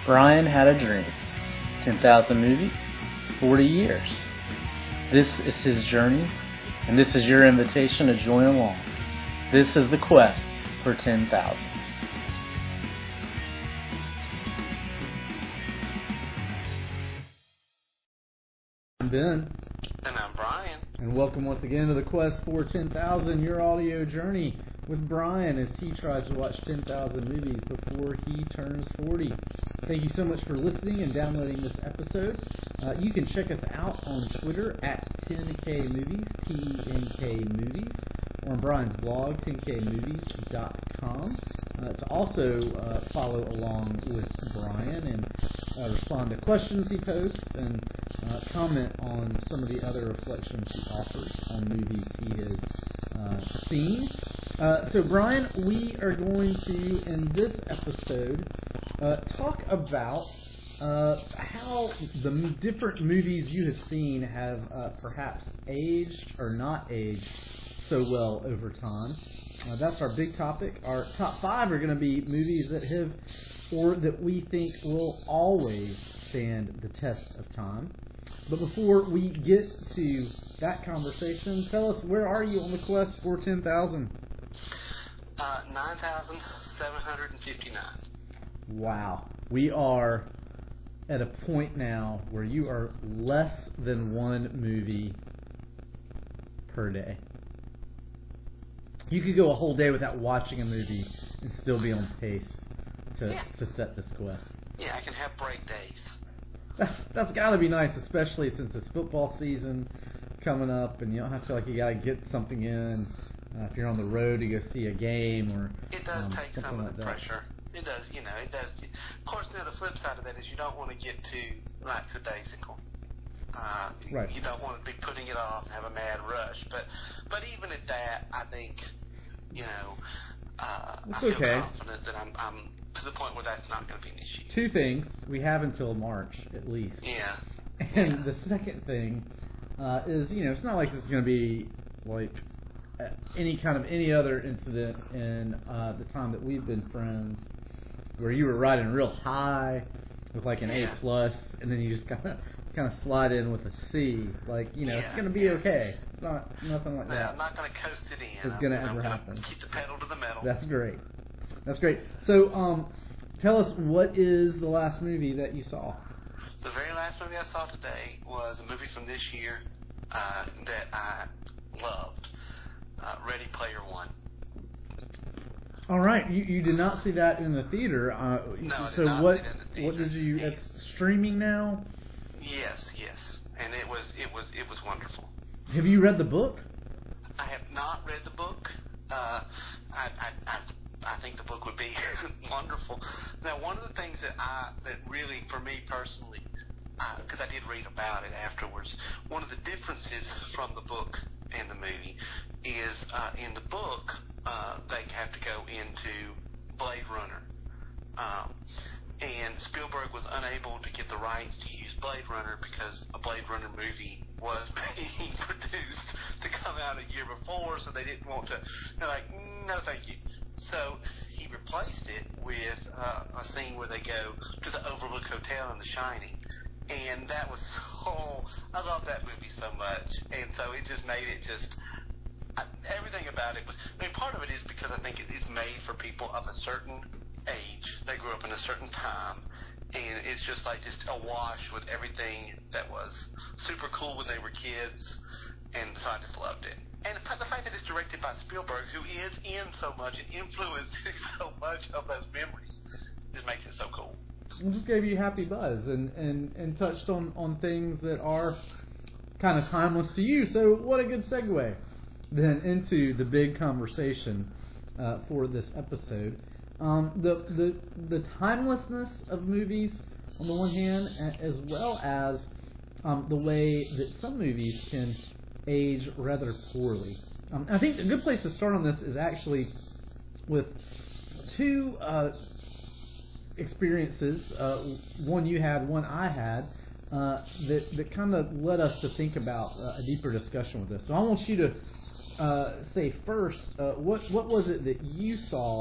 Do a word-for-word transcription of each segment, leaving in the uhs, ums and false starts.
Brian had a dream. ten thousand movies, forty years. This is his journey, and this is your invitation to join along. This is the quest for ten thousand. I'm Ben. And I'm Brian. And welcome once again to the quest for ten thousand, your audio journey with Brian as he tries to watch ten thousand movies before he turns forty. Thank you so much for listening and downloading this episode. Uh, you can check us out on Twitter at ten K movies, T E N K movies, or on Brian's blog, ten K movies dot com. Uh, to also uh, follow along with Brian and uh, respond to questions he posts and uh, comment on some of the other reflections he offers on movies he has uh, seen. Uh, so, Brian, we are going to, in this episode, uh, talk about uh, how the m- different movies you have seen have uh, perhaps aged or not aged so well over time. Uh, that's our big topic. Our top five are going to be movies that have, or that we think will always stand the test of time. But before we get to that conversation, tell us, where are you on the quest for ten thousand? Uh, nine thousand seven hundred fifty-nine. Wow. We are at a point now where you are less than one movie per day. You could go a whole day without watching a movie and still be on pace to Yeah. to set this quest. Yeah, I can have break days. That's, that's got to be nice, especially since it's football season coming up, and you don't have to feel like you got to get something in uh, if you're on the road to go see a game or It does um, take something some of like the that. pressure. It does, you know, it does. Of course, now the flip side of that is you don't want to get too lackadaisical. Uh, Right. You don't want to be putting it off and have a mad rush. But but even at that, I think, you know, uh, It's I feel okay. confident that I'm, I'm to the point where that's not going to be an issue. Two things. We have until March, at least. Yeah. And yeah. the second thing uh, is, you know, it's not like this is going to be like uh, any kind of any other incident in uh, the time that we've been friends where you were riding real high with like an Yeah. A plus, and then you just kind of kind of slide in with a C. Like, you know, Yeah. it's going to be okay. It's not nothing like No, that. I'm not going to coast it in. It's I'm, gonna I'm ever gonna happen. Keep the pedal to the metal. That's great. That's great. So, um, tell us, what is the last movie that you saw? The very last movie I saw today was a movie from this year uh, that I loved, uh, Ready Player One. All right, you, you did not see that in the theater. Uh, No, I did so not what? see it in the theater. What did you? It's streaming now. Yes, yes, and it was it was it was wonderful. Have you read the book? I have not read the book. Uh, I, I I I think the book would be wonderful. Now, one of the things that I that really, for me personally, because I did read about it afterwards, one of the differences from the book and the movie is uh, in the book uh, they have to go into Blade Runner. Um, and Spielberg was unable to get the rights to use Blade Runner because a Blade Runner movie was being produced to come out a year before, so they didn't want to. They're like, no, thank you. So he replaced it with uh, a scene where they go to the Overlook Hotel in The Shining. And that was so, I love that movie so much. And so it just made it just, I, everything about it was, I mean, part of it is because I think it, it's made for people of a certain age. They grew up in a certain time. And it's just like just awash with everything that was super cool when they were kids. And so I just loved it. And the fact that it's directed by Spielberg, who is in so much and influenced so much of those memories, just makes it so cool. It just gave you happy buzz and, and, and touched on, on things that are kind of timeless to you. So what a good segue then into the big conversation uh, for this episode. Um, the, the the timelessness of movies on the one hand, as well as um, the way that some movies can age rather poorly. Um, I think a good place to start on this is actually with two uh, experiences, uh, one you had, one I had, uh, that, that kind of led us to think about uh, a deeper discussion with this. So I want you to uh, say first, uh, what what was it that you saw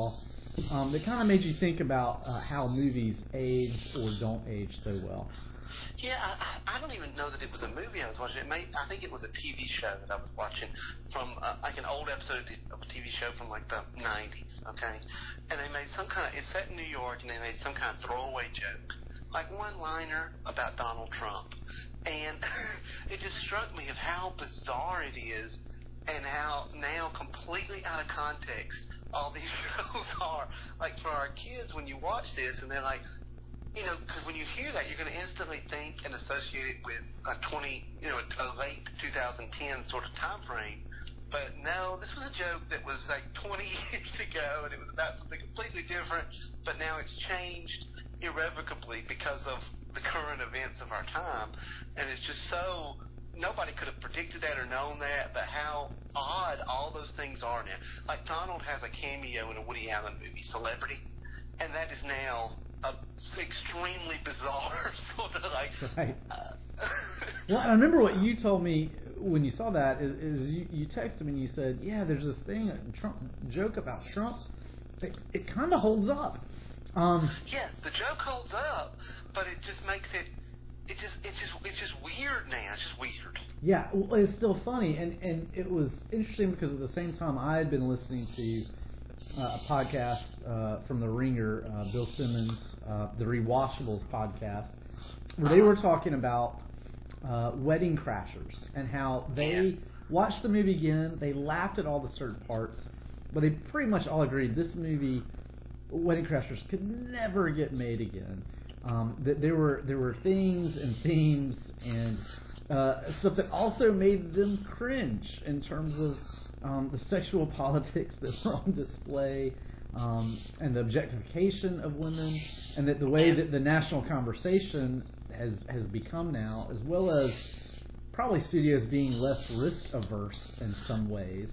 um, that kind of made you think about uh, how movies age or don't age so well? Yeah, I, I don't even know that it was a movie I was watching. It may, I think it was a T V show that I was watching from uh, like an old episode of a T V show from like the nineties, okay? And they made some kind of, it's set in New York, and they made some kind of throwaway joke, like one-liner about Donald Trump. And it just struck me of how bizarre it is and how now completely out of context all these shows are. Like for our kids, when you watch this and they're like, you know, because when you hear that, you're going to instantly think and associate it with a twenty, you know, a late twenty ten sort of time frame. But no, this was a joke that was like twenty years ago, and it was about something completely different. But now it's changed irrevocably because of the current events of our time, and it's just so nobody could have predicted that or known that. But how odd all those things are now. Like Donald has a cameo in a Woody Allen movie, Celebrity, and that is now a extremely bizarre sort of like. Right. Uh, well, I remember what you told me when you saw that is, is you, you texted me and you said, "Yeah, there's this thing, a Trump joke about Trump. It, it kind of holds up." Um, yeah, the joke holds up, but it just makes it. It just, it's just, it's just weird now. It's just weird. Yeah, well, it's still funny, and and it was interesting because at the same time I had been listening to Uh, a podcast uh, from The Ringer, uh, Bill Simmons, uh, the Rewatchables podcast, where they were talking about uh, Wedding Crashers and how they yeah. watched the movie again, they laughed at all the certain parts, but they pretty much all agreed this movie, Wedding Crashers, could never get made again. Um, that there were there were things and themes and uh, stuff that also made them cringe in terms of Um, the sexual politics that were on display, um, and the objectification of women, and that the way that the national conversation has has become now, as well as probably studios being less risk averse in some ways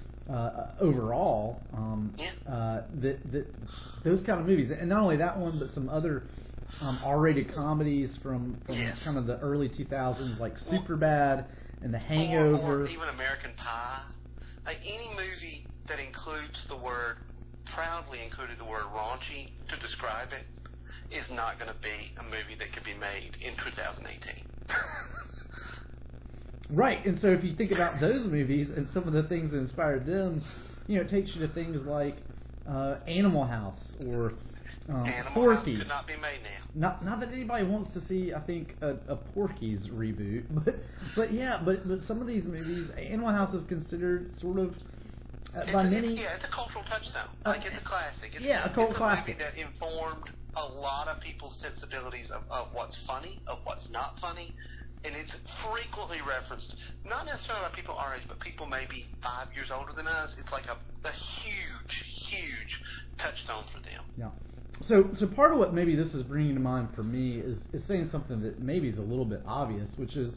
uh, overall. Um, uh, that that those kind of movies, and not only that one, but some other um, R-rated comedies from from yes. kind of the early two thousands, like Superbad and The Hangover, or, or even American Pie. Like any movie that includes the word, proudly included the word raunchy to describe it, is not going to be a movie that could be made in two thousand eighteen. Right, and so if you think about those movies and some of the things that inspired them, you know, it takes you to things like uh, Animal House or um, Animal Porky. House could not be made now. Not, not that anybody wants to see, I think, a, a Porky's reboot, but but yeah, but but some of these movies, Animal House is considered sort of uh, by it's, many. It's, yeah, it's a cultural touchstone. Uh, like it's a classic. It's, yeah, a cult it's classic. It's a movie that informed a lot of people's sensibilities of, of what's funny, of what's not funny, and it's frequently referenced. Not necessarily by people our age, but people maybe five years older than us. It's like a, a huge, huge touchstone for them. Yeah. So, so part of what maybe this is bringing to mind for me is, is saying something that maybe is a little bit obvious, which is,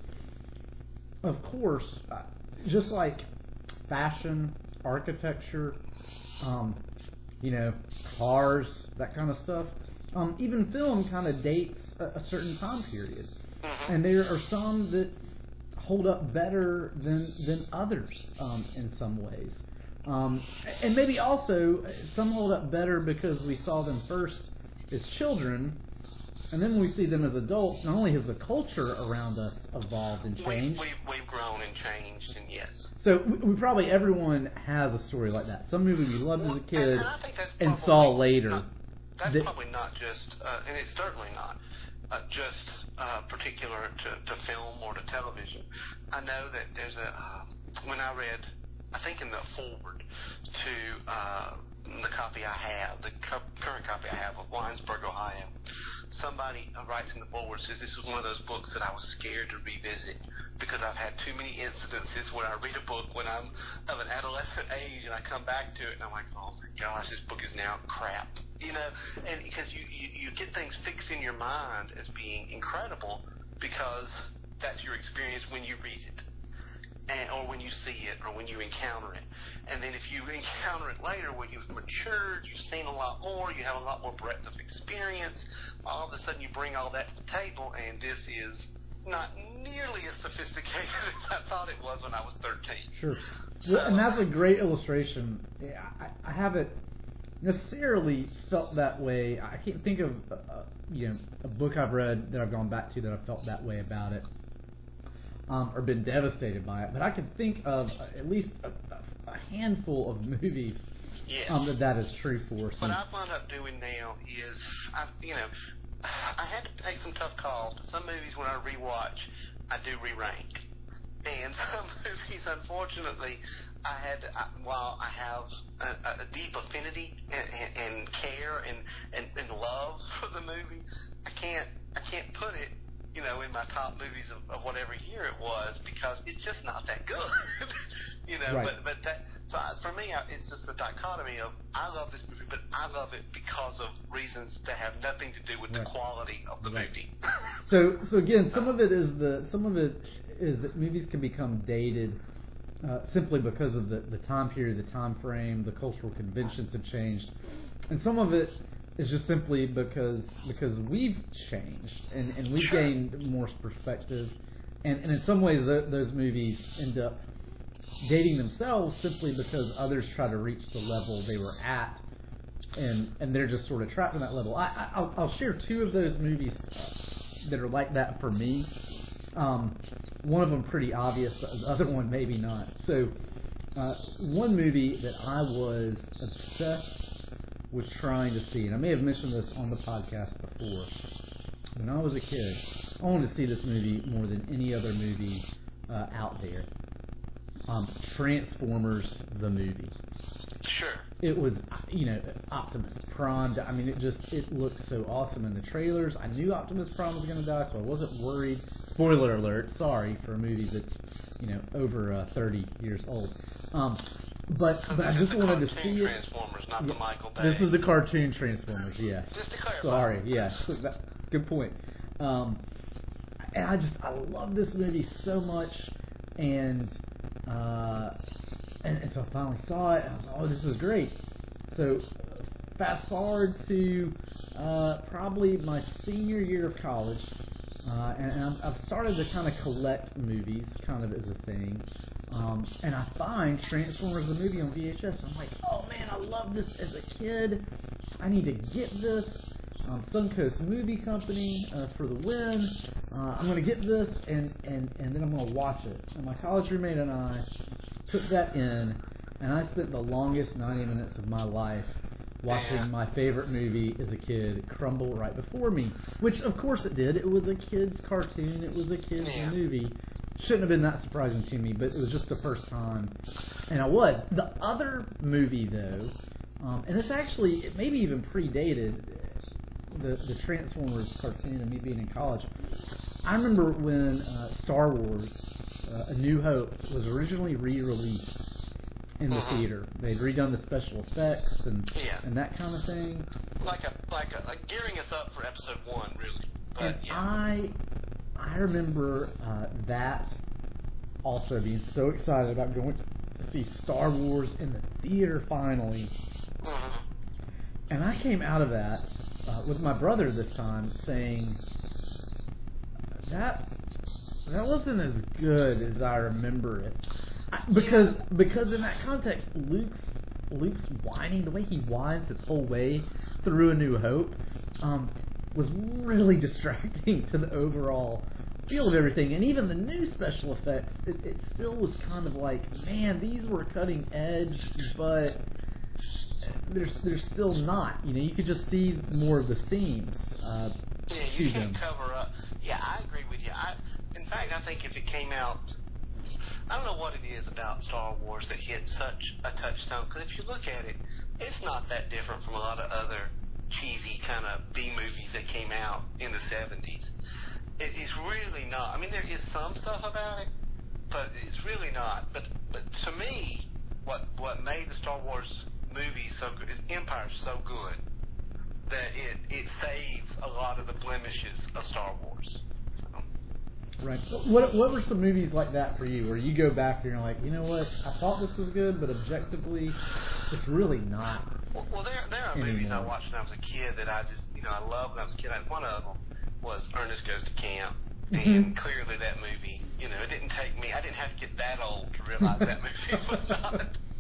of course, uh, just like fashion, architecture, um, you know, cars, that kind of stuff, um, even film kind of dates a, a certain time period. Mm-hmm. And there are some that hold up better than, than others um, in some ways. Um, and maybe also some hold up better because we saw them first as children, and then when we see them as adults, not only has the culture around us evolved and changed. We've, we've, we've grown and changed, and yes. So we, we probably, everyone has a story like that. Some movie we loved well, as a kid and, I think that's and probably saw later. Not, that's that, probably not just, uh, and it's certainly not uh, just uh, particular to, to film or to television. I know that there's a, uh, when I read, I think in the foreword to uh, the copy I have, the cu- current copy I have of Winesburg, Ohio, somebody uh, writes in the foreword, says this was one of those books that I was scared to revisit because I've had too many incidences where I read a book when I'm of an adolescent age and I come back to it and I'm like, oh my gosh, this book is now crap. You know, and because you, you, you get things fixed in your mind as being incredible because that's your experience when you read it. And, or when you see it, or when you encounter it. And then if you encounter it later where you've matured, you've seen a lot more, you have a lot more breadth of experience, all of a sudden you bring all that to the table, and this is not nearly as sophisticated as I thought it was when I was thirteen. Sure. So, well, and that's a great illustration. I, I have it necessarily felt that way. I can't think of uh, you know a book I've read that I've gone back to that I felt that way about it, um, or been devastated by it. But I can think of at least a, a handful of movies Yes. um, that that is true for. What So, I wound up doing now is, I, you know, I had to make some tough calls. Some movies, when I rewatch, I do re-rank. And some movies, unfortunately, I had to, I, while I have a, a deep affinity and, and, and care and, and, and love for the movie, I can't I can't put it, you know, in my top movies of, of whatever year it was, because it's just not that good. you know, Right. but but that so I, for me, I, it's just a dichotomy of I love this movie, but I love it because of reasons that have nothing to do with Right. the quality of the Right. movie. so so again, some of it is the some of it is that movies can become dated uh, simply because of the, the time period, the time frame, the cultural conventions have changed, and some of it is just simply because because we've changed and, and we've Sure. gained more perspective, and, and in some ways th- those movies end up dating themselves simply because others try to reach the level they were at, and and they're just sort of trapped in that level. I, I I'll, I'll share two of those movies uh, that are like that for me. Um, one of them pretty obvious, the other one maybe not. So, uh, one movie that I was obsessed with trying to see, and I may have mentioned this on the podcast before. When I was a kid, I wanted to see this movie more than any other movie uh, out there. Um, Transformers, the movie. Sure. It was, you know, Optimus Prime. I mean, it just, it looked so awesome in the trailers. I knew Optimus Prime was going to die, so I wasn't worried. Spoiler alert, sorry, for a movie that's, you know, over uh, thirty years old. Um, but So but I this just is the wanted to cartoon see it. Transformers, not Yeah, the Michael Bay. This is the cartoon Transformers, yeah. Just to clarify. Sorry, yeah. Good point. Um, and I just, I love this movie so much, and uh, and, and so I finally saw it, and I was like, oh, this is great. So fast forward to uh, probably my senior year of college, uh, and, and I've started to kind of collect movies, kind of as a thing. Um, and I find Transformers the movie on V H S. I'm like, oh man, I love this as a kid. I need to get this. Um, Suncoast Movie Company uh, for the win. Uh, I'm going to get this, and, and, and then I'm going to watch it. And my college roommate and I took that in, and I spent the longest ninety minutes of my life watching Yeah. my favorite movie as a kid crumble right before me. Which, of course, it did. It was a kid's cartoon. It was a kid's Yeah. movie. Shouldn't have been that surprising to me, but it was just the first time, and I was. The other movie, though, um, and it's actually, it maybe even predated the, the Transformers cartoon and me being in college. I remember when uh, Star Wars, uh, A New Hope, was originally re-released in the Mhm. theater. They'd redone the special effects and Yeah. and that kind of thing. Like a like a like gearing us up for episode one, really. But And yeah. I I remember uh, that also being so excited about going to see Star Wars in the theater finally. Mhm. And I came out of that uh, with my brother this time saying that that wasn't as good as I remember it. I, because because in that context, Luke's Luke's whining, the way he whines his whole way through A New Hope, um, was really distracting to the overall feel of everything. And even the new special effects, it, it still was kind of like, man, these were cutting edge, but they're, they're still not. You know, you could just see more of the seams uh, Yeah, to you can't them. cover up. Yeah, I agree with you. I, in fact, I think if it came out, I don't know what it is about Star Wars that hit such a touchstone. Because if you look at it, it's not that different from a lot of other cheesy kind of B movies that came out in the seventies. It, it's really not. I mean, there is some stuff about it, but it's really not. But but to me, what what made the Star Wars movies so good is Empire's so good that it, it saves a lot of the blemishes of Star Wars. So. Right. What what were some movies like that for you, where you go back and you're like, you know what, I thought this was good, but objectively, it's really not. Well, well there there are anymore. movies I watched when I was a kid that I just, you know, I loved when I was a kid. And one of them was Ernest Goes to Camp. And clearly that movie, you know, it didn't take me, I didn't have to get that old to realize that movie was not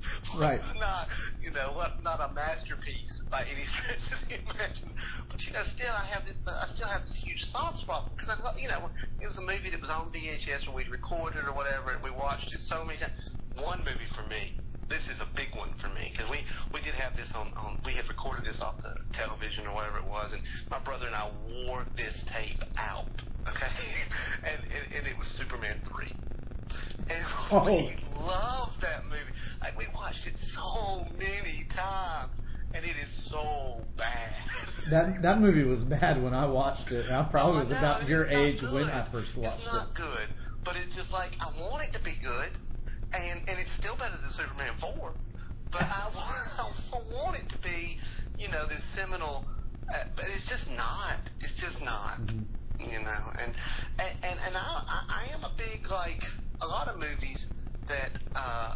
Right. It's not, you know, what, not a masterpiece by any stretch of the imagination. But you know, still I have this, I still have this huge soft spot because I, love- you know, it was a movie that was on V H S or we'd recorded or whatever, and we watched it so many times. One movie for me. This is a big one for me because we, we did have this on, on, we had recorded this off the television or whatever it was, and my brother and I wore this tape out, okay? and, and, and it was Superman three. And Oh. we loved that movie. Like, we watched it so many times, and it is so bad. That that movie was bad when I watched it. I probably Oh, was no, about it's your not age good. when I first watched It's not it. good, but it's just like, I want it to be good. And and it's still better than Superman four, but I want, I want it to be, you know, this seminal, uh, but it's just not. It's just not, Mm-hmm. you know. And and and, and I, I I am a big, like, a lot of movies that, uh,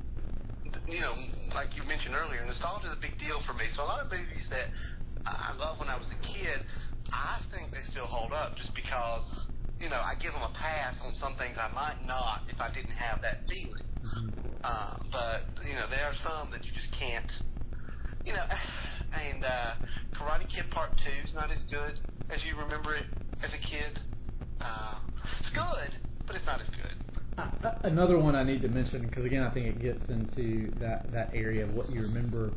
you know, like you mentioned earlier, nostalgia is a big deal for me. So a lot of movies that I loved when I was a kid, I think they still hold up just because, you know, I give them a pass on some things I might not if I didn't have that feeling. Uh, but, you know, there are some that you just can't, you know, and uh, Karate Kid Part two is not as good as you remember it as a kid. Uh, it's good, but it's not as good. Uh, another one I need to mention, because again I think it gets into that, that area of what you remember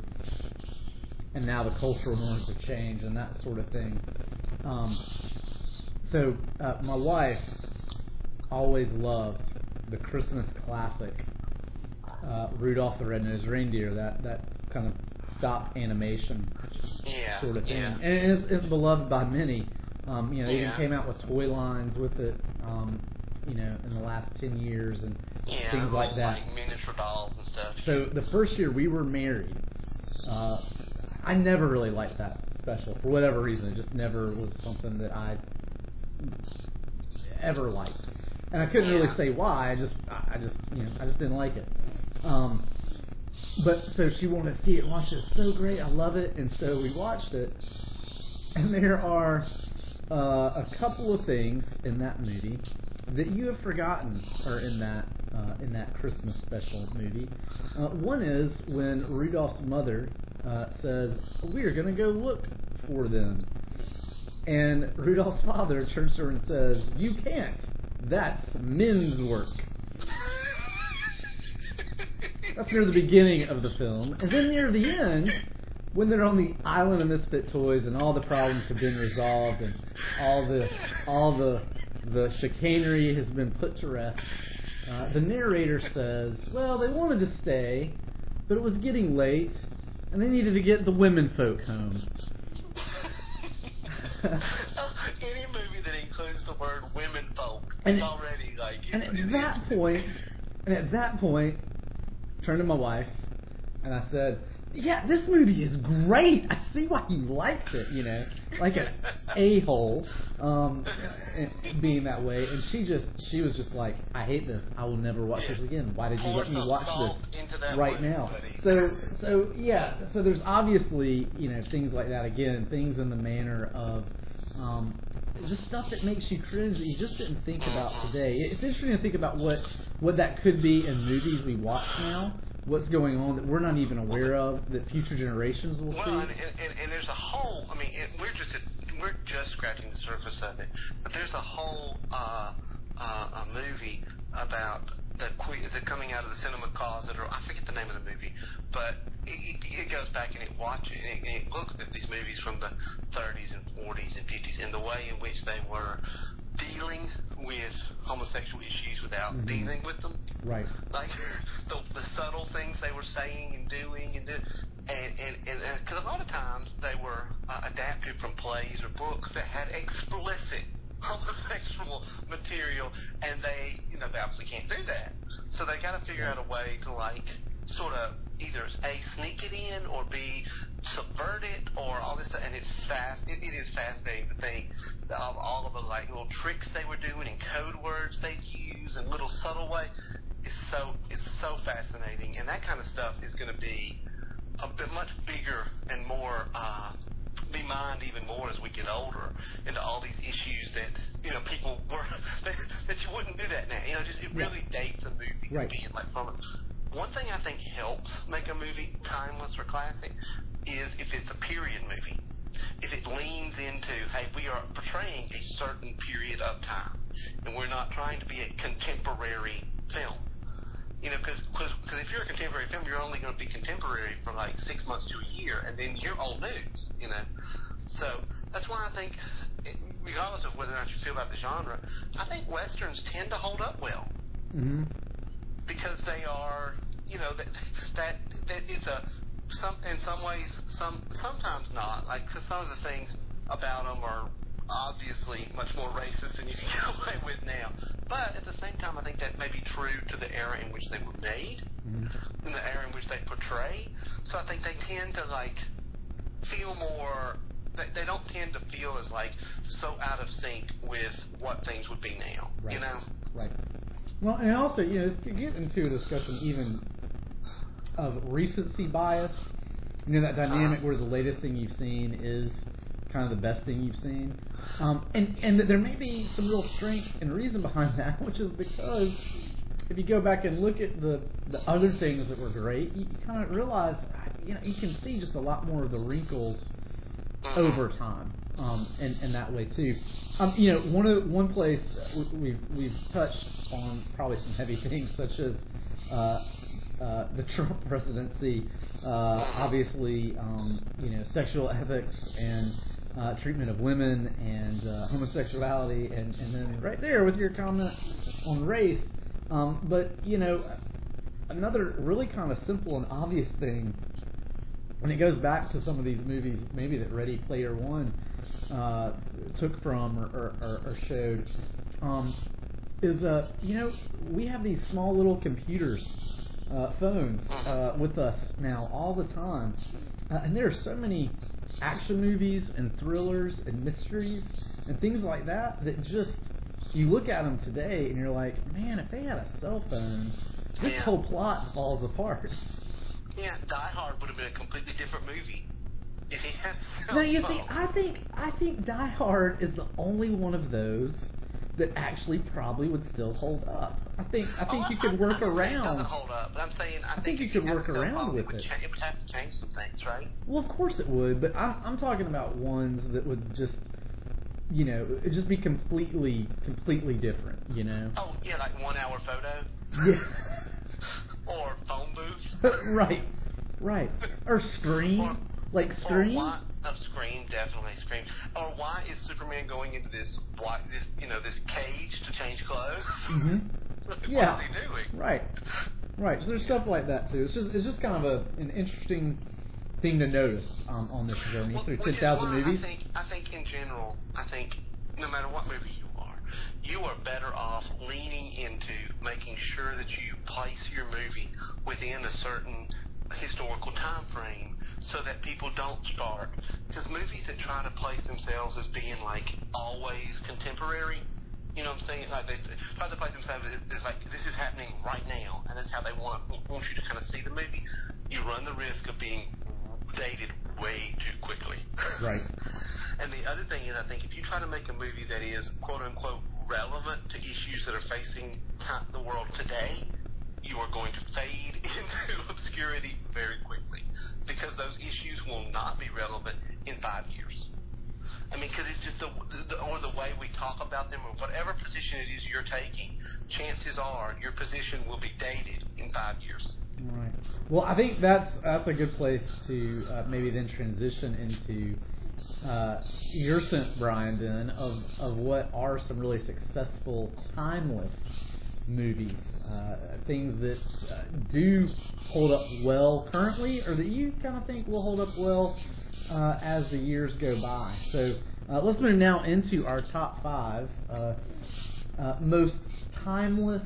and now the cultural norms have changed and that sort of thing. Um, so uh, my wife always loved the Christmas classic uh, Rudolph the Red-Nosed Reindeer, that, that kind of stop animation Yeah, sort of thing. yeah. And it's, it's beloved by many. Um, you know, Yeah. even came out with toy lines with it, um, you know, in the last ten years and Yeah, things like that. like miniature dolls and stuff. So the first year we were married, uh, I never really liked that special for whatever reason. It just never was something that I ever liked, and I couldn't really Yeah. say why. I just, I just, you know, I just didn't like it. Um, but so she wanted to see it, watch it. It's so great, I love it, and so we watched it. And there are uh, a couple of things in that movie that you have forgotten are in that uh, in that Christmas special movie. Uh, one is when Rudolph's mother uh, says, "We're going to go look for them," and Rudolph's father turns to her and says, "You can't. That's men's work." That's near the beginning of the film, and then near the end, when they're on the island of misfit toys and all the problems have been resolved and all the all the the chicanery has been put to rest, uh, the narrator says, "Well, they wanted to stay, but it was getting late, and they needed to get the women folk home." Any movie that includes the word women folk And is it- already like. And at it- that point, and at that point, I turned to my wife and I said, "Yeah, this movie is great. I see why you liked it." You know, like an a-hole, um, being that way. And she just, she was just like, "I hate this. I will never watch Yeah. this again. Why did you Pour let me some watch salt this into that right wound, now?" buddy. So, so yeah. So there's obviously, you know, things like that again, things in the manner of. Um, just stuff that makes you cringe that you just didn't think about today. It's interesting to think about what, what that could be in movies we watch now, what's going on that we're not even aware of, that future generations will Well, see. and, and, and there's a whole. I mean, it, we're just at, we're just scratching the surface of it. But there's a whole uh, uh, a movie about the que- the coming out of the cinema closet, or I forget the name of the movie, but it, it, it goes back and it watches and it, and it looks at these movies from the thirties and forties and fifties and the way in which they were dealing with homosexual issues without Mhm. dealing with them. Right. Like the, the subtle things they were saying and doing, and do, and and and because a lot of times they were uh, adapted from plays or books that had explicit homosexual material, and they, you know, they obviously can't do that. So they got to figure out a way to like sort of either a sneak it in or b subvert it or all this stuff. And it's fast. It, it is fascinating to think of all of the like little tricks they were doing and code words they'd use and little subtle way. It's so it's so fascinating, and that kind of stuff is going to be a bit much bigger and more uh, be mined even more as we get older into all these issues that, you know, people were that, that you wouldn't do that now. You know, just it really dates a movie Right. being like from one thing I think helps make a movie timeless or classic is if it's a period movie. If it leans into, hey, we are portraying a certain period of time, and we're not trying to be a contemporary film. You know, because if you're a contemporary film, you're only going to be contemporary for like six months to a year, and then you're old news, you know. So that's why I think, regardless of whether or not you feel about the genre, I think Westerns tend to hold up well. Mm-hmm. Because they are, you know, that, that, that it's a, some in some ways, some sometimes not. Like, cause some of the things about them are obviously much more racist than you can get away with now. But at the same time, I think that may be true to the era in which they were made, mm-hmm. and the era in which they portray. So I think they tend to, like, feel more, they, they don't tend to feel as, like, so out of sync with what things would be now, right. you know? Right. Well, and also, you know, to get into a discussion even of recency bias, you know, that dynamic where the latest thing you've seen is kind of the best thing you've seen. Um, and, and there may be some real strength and reason behind that, which is because if you go back and look at the, the other things that were great, you, you kind of realize, you know, you can see just a lot more of the wrinkles over time, um, in, in that way too. Um, you know, one of one place we've we've touched on probably some heavy things such as uh, uh, the Trump presidency, uh, obviously, um, you know, sexual ethics and uh, treatment of women and uh, homosexuality, and, and then right there with your comment on race. Um, but you know, another really kind of simple and obvious thing, and it goes back to some of these movies, maybe that Ready Player One uh, took from or, or, or showed, um, is, uh, you know, we have these small little computers, uh, phones, uh, with us now all the time. Uh, and there are so many action movies and thrillers and mysteries and things like that that just, you look at them today and you're like, man, if they had a cell phone, this yeah. whole plot falls apart. Yeah, Die Hard would have been a completely different movie if he had cell Now you phone. see, I think I think Die Hard is the only one of those that actually probably would still hold up. I think I think oh, you could I, work I around. It doesn't hold up, but I'm saying I, I think, think you if could you work had a cell around phone, with it would, it. cha- it would have to change some things, right? Well, of course it would, but I'm I'm talking about ones that would just, you know, it'd just be completely completely different, you know. Oh yeah, like one hour photo. Yeah. Or phone booth. Right. Right. Or Scream. Or, like Scream. Or why, oh, Scream, definitely Scream. Or why is Superman going into this, why, this, you know, this cage to change clothes? Mm-hmm. what yeah. is he doing? Right. Right. So there's stuff like that too. It's just it's just kind of a an interesting thing to notice um, on this journey well, through ten thousand movies. I think I think in general, I think no matter what movie you are, you are better off leaning into making sure that you place your movie within a certain historical time frame so that people don't start. Because movies that try to place themselves as being like always contemporary, you know what I'm saying? Like they try to place themselves as like this is happening right now, and that's how they want want you to kind of see the movie. You run the risk of being dated way too quickly. Right. And the other thing is, I think if you try to make a movie that is quote unquote relevant to issues that are facing the world today, you are going to fade into obscurity very quickly because those issues will not be relevant in five years. I mean, because it's just the, the or the way we talk about them or whatever position it is you're taking, chances are your position will be dated in five years. Right. Well, I think that's that's a good place to uh, maybe then transition into uh, your sense, Brian, then of of what are some really successful timeless movies, uh, things that uh, do hold up well currently, or that you kind of think will hold up well uh, as the years go by. So uh, let's move now into our top five uh, uh, most timeless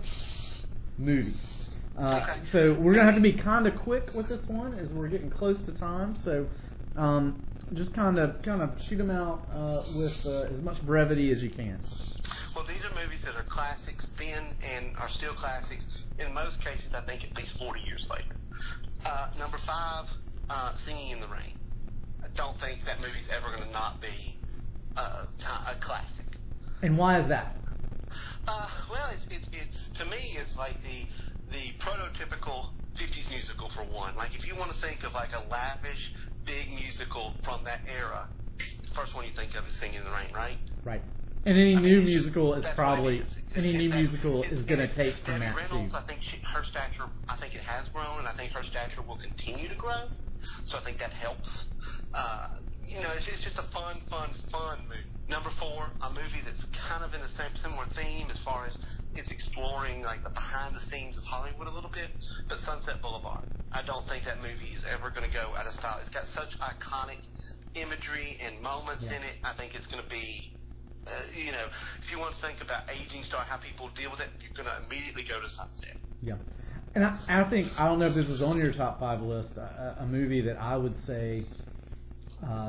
movies. Uh, okay. So we're gonna have to be kind of quick with this one as we're getting close to time. So um, just kind of kind of shoot them out uh, with uh, as much brevity as you can. Well, these are movies that are classics then and are still classics. In most cases, I think at least forty years later. Uh, number five, uh, Singing in the Rain. I don't think that movie's ever going to not be uh, a classic. And why is that? Uh, well, it's, it's it's to me, it's like the the prototypical fifties musical for one. Like, if you want to think of like a lavish, big musical from that era, the first one you think of is Singing in the Rain, right? Right. And any I new mean, musical is that's probably what it is. any It's new that- musical it's- is going to it's take from Debbie that Reynolds, too. I think she, her stature, I think it has grown, and I think her stature will continue to grow. So I think that helps. Uh, you know, it's, it's just a fun, fun, fun movie. Number four, a movie that's kind of in the same similar theme as far as it's exploring like the behind the scenes of Hollywood a little bit, but Sunset Boulevard. I don't think that movie is ever going to go out of style. It's got such iconic imagery and moments Yeah. in it. I think it's going to be. Uh, you know, if you want to think about aging star, how people deal with it, you're going to immediately go to Sunset. Yeah. And I, I think, I don't know if this was on your top five list, a, a movie that I would say uh,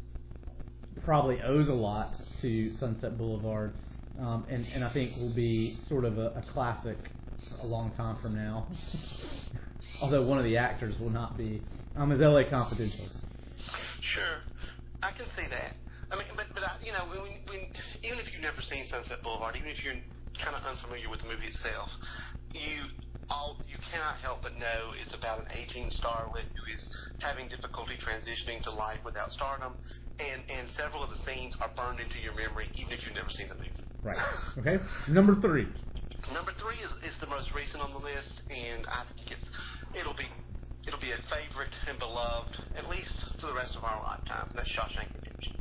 probably owes a lot to Sunset Boulevard, um, and, and I think will be sort of a, a classic a long time from now. Although one of the actors will not be, um, is L A Confidential. Sure, I can see that. I mean, but but I, you know, when, when even if you've never seen Sunset Boulevard, even if you're kind of unfamiliar with the movie itself, you all you cannot help but know it's about an aging starlet who is having difficulty transitioning to life without stardom, and and several of the scenes are burned into your memory, even if you've never seen the movie. Right. Okay. Number three. Number three is, is the most recent on the list, and I think it's it'll be it'll be a favorite and beloved at least for the rest of our lifetime. And that's Shawshank Redemption.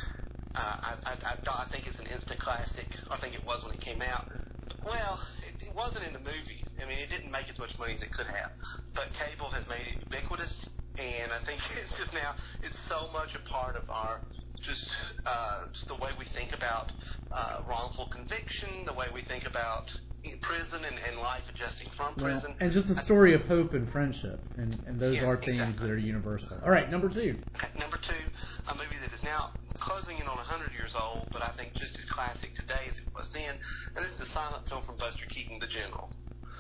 Uh, I, I, I think it's an instant classic. I think it was when it came out. Well, it, it wasn't in the movies. I mean, it didn't make as much money as it could have. But cable has made it ubiquitous, and I think it's just now, it's so much a part of our, just, uh, just the way we think about uh, wrongful conviction, the way we think about prison and, and life adjusting from prison. Well, and just a story of hope and friendship, and, and those Yes, are themes exactly. that are universal. All right, number two. Number two, a movie that is now closing in on one hundred years old, but I think just as classic today as it was then, and this is a silent film from Buster Keaton, The General.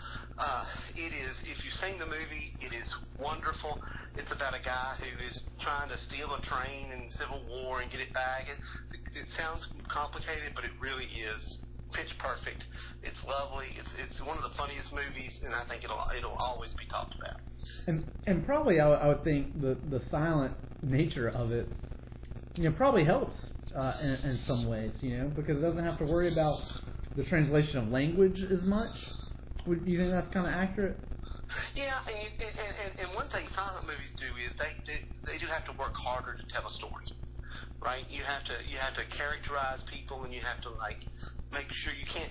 Uh, it is, if you've seen the movie, it is wonderful. It's about a guy who is trying to steal a train in the Civil War and get it back. It, it sounds complicated, but it really is pitch perfect. It's lovely. It's it's one of the funniest movies, and I think it'll it'll always be talked about. And and probably I, I would think the the silent nature of it, you know, probably helps uh, in, in some ways, you know, because it doesn't have to worry about the translation of language as much. Would you think that's kind of accurate? Yeah, and, you, and, and and one thing silent movies do is they, they they do have to work harder to tell a story, right? You have to you have to characterize people, and you have to like make sure you can't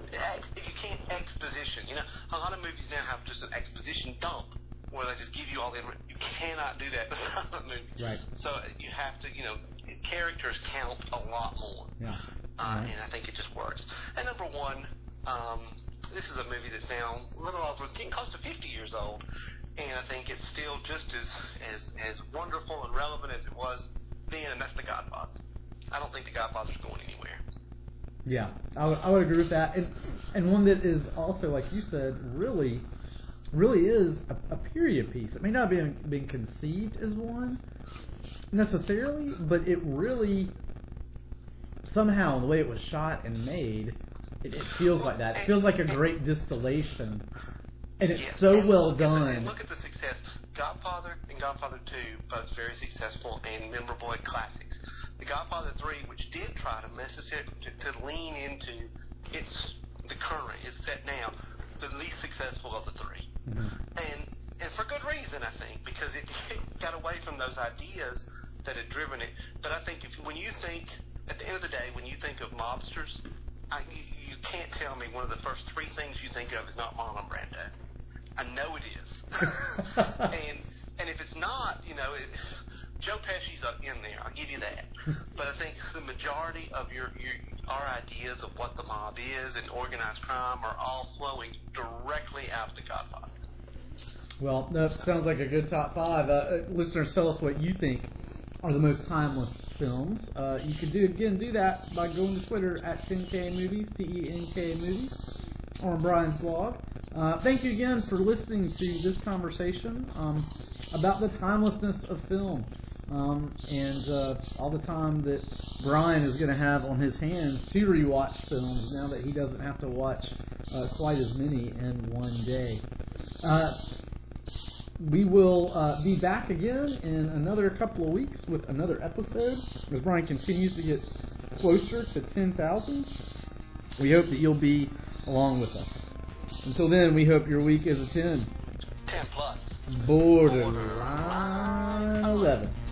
you can't exposition. You know, a lot of movies now have just an exposition dump where they just give you all the information. You cannot do that in silent movies. Right. So you have to, you know, characters count a lot more. Yeah. Uh, Right. And I think it just works. And number one, um, this is a movie that's now a little over, getting close to fifty years old, and I think it's still just as, as, as wonderful and relevant as it was then, and that's The Godfather. I don't think The Godfather's going anywhere. Yeah, I would, I would agree with that, and and one that is also, like you said, really, really is a, a period piece. It may not be been conceived as one necessarily, but it really somehow the way it was shot and made, it, it feels like that. It feels like a great distillation, and it's Yes. so And well look at the- done. and look at the success. Godfather and Godfather two, both very successful and memorable and classics. The Godfather three, which did try to necessarily to, to lean into its the current, it's set now, the least successful of the three, Mhm. and and for good reason, I think, because it, it got away from those ideas that had driven it. But I think if when you think at the end of the day, when you think of mobsters, I, you, you can't tell me one of the first three things you think of is not Marlon Brando. I know it is. and and if it's not, you know, it, Joe Pesci's up in there. I'll give you that. But I think the majority of your, your our ideas of what the mob is and organized crime are all flowing directly out of The Godfather. Well, that sounds like a good top five. Uh, listeners, tell us what you think are the most timeless films. Uh, you can do again do that by going to Twitter at ten K Movies, T E N K Movies, or on Brian's blog. Uh, thank you again for listening to this conversation um, about the timelessness of film um, and uh, all the time that Brian is going to have on his hands to rewatch films now that he doesn't have to watch uh, quite as many in one day. Uh, we will uh, be back again in another couple of weeks with another episode as Brian continues to get closer to ten thousand. We hope that you'll be along with us. Until then, we hope your week is a ten. ten plus. Borderline eleven.